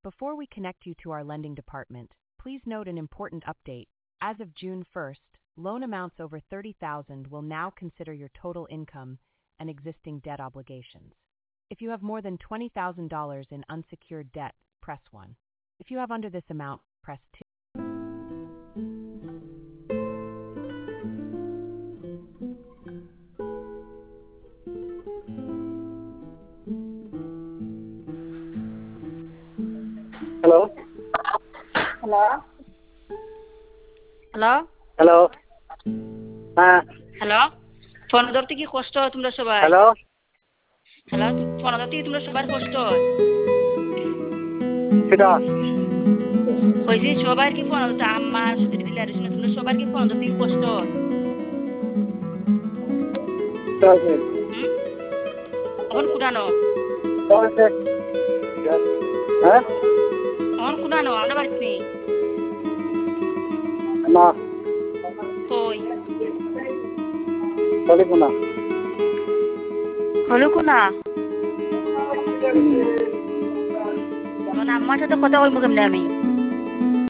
Before we connect you to our lending department, please note an important update. As of June 1st, loan amounts over $30,000 will now consider your total income and existing debt obligations. If you have more than $20,000 in unsecured debt, press 1. If you have under this amount, press 2. Hello? Hello? Hello? Hello? Hello phone ধরতে কি কষ্ট হয় তোমরা সবাই? Hello? Hello phone ধরতে কি তোমরা সবার কষ্ট হয়? Sida? কইছি সবার কি ফোন ধরতে আম্মা সুদির দিলে আর তোমরা সবার কি ফোন ধরতে কি কষ্ট হয়? Sorry. এখন কুড়ানো Sorry. Huh? এখন কুড়ানো আমরা বাড়িতে নেই Ma. কই Sorry kuna. হলো কোনা আমার আম্মার সাথে কথা বলবো কেমনে আমি